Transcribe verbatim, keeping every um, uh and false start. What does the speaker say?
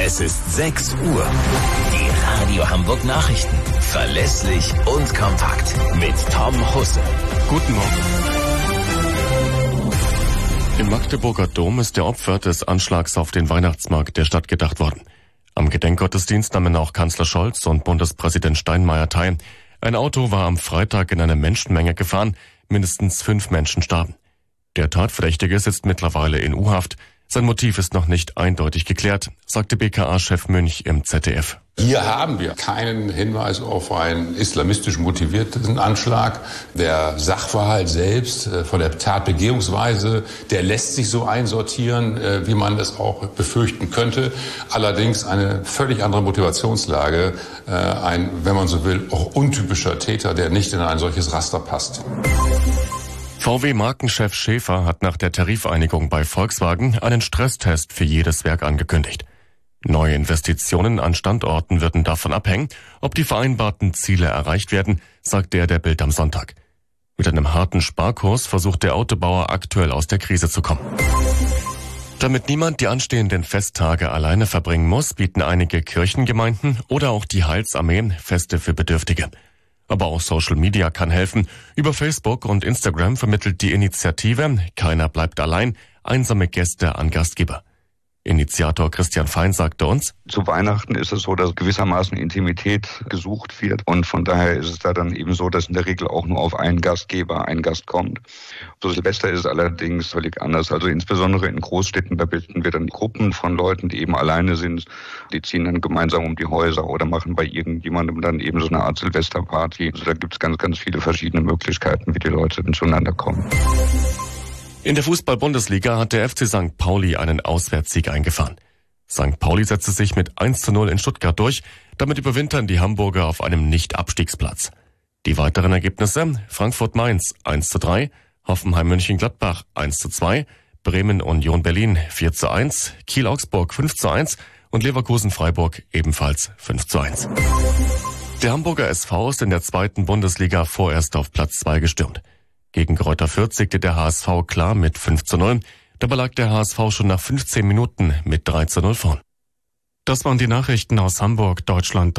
Es ist sechs Uhr. Die Radio Hamburg Nachrichten. Verlässlich und kompakt. Mit Tom Husse. Guten Morgen. Im Magdeburger Dom ist der Opfer des Anschlags auf den Weihnachtsmarkt der Stadt gedacht worden. Am Gedenkgottesdienst nahmen auch Kanzler Scholz und Bundespräsident Steinmeier teil. Ein Auto war am Freitag in eine Menschenmenge gefahren. Mindestens fünf Menschen starben. Der Tatverdächtige sitzt mittlerweile in U-Haft. Sein Motiv ist noch nicht eindeutig geklärt, sagte B K A-Chef Münch im Z D F. Hier haben wir keinen Hinweis auf einen islamistisch motivierten Anschlag. Der Sachverhalt selbst von der Tatbegehungsweise, der lässt sich so einsortieren, wie man es auch befürchten könnte. Allerdings eine völlig andere Motivationslage. Ein, wenn man so will, auch untypischer Täter, der nicht in ein solches Raster passt. V W-Markenchef Schäfer hat nach der Tarifeinigung bei Volkswagen einen Stresstest für jedes Werk angekündigt. Neue Investitionen an Standorten würden davon abhängen, ob die vereinbarten Ziele erreicht werden, sagte er der Bild am Sonntag. Mit einem harten Sparkurs versucht der Autobauer aktuell aus der Krise zu kommen. Damit niemand die anstehenden Festtage alleine verbringen muss, bieten einige Kirchengemeinden oder auch die Heilsarmee Feste für Bedürftige. Aber auch Social Media kann helfen. Über Facebook und Instagram vermittelt die Initiative Keiner bleibt allein einsame Gäste an Gastgeber. Initiator Christian Fein sagte uns: Zu Weihnachten ist es so, dass gewissermaßen Intimität gesucht wird und von daher ist es da dann eben so, dass in der Regel auch nur auf einen Gastgeber ein Gast kommt. So Silvester ist allerdings völlig anders. Also insbesondere in Großstädten, da bilden wir dann Gruppen von Leuten, die eben alleine sind. Die ziehen dann gemeinsam um die Häuser oder machen bei irgendjemandem dann eben so eine Art Silvesterparty. Also da gibt es ganz, ganz viele verschiedene Möglichkeiten, wie die Leute dann zueinander kommen. In der Fußball-Bundesliga hat der F C Sankt Pauli einen Auswärtssieg eingefahren. Sankt Pauli setzte sich mit eins zu null in Stuttgart durch, damit überwintern die Hamburger auf einem Nicht-Abstiegsplatz. Die weiteren Ergebnisse: Frankfurt-Mainz eins zu drei, Hoffenheim-Mönchengladbach eins zu zwei, Bremen-Union Berlin vier zu eins, Kiel-Augsburg fünf zu eins und Leverkusen-Freiburg ebenfalls fünf zu eins. Der Hamburger S V ist in der zweiten Bundesliga vorerst auf Platz zwei gestürmt. Gegen Greuther Fürth siegte der H S V klar mit fünf zu null. Dabei lag der H S V schon nach fünfzehn Minuten mit drei zu null vorn. Das waren die Nachrichten aus Hamburg, Deutschland.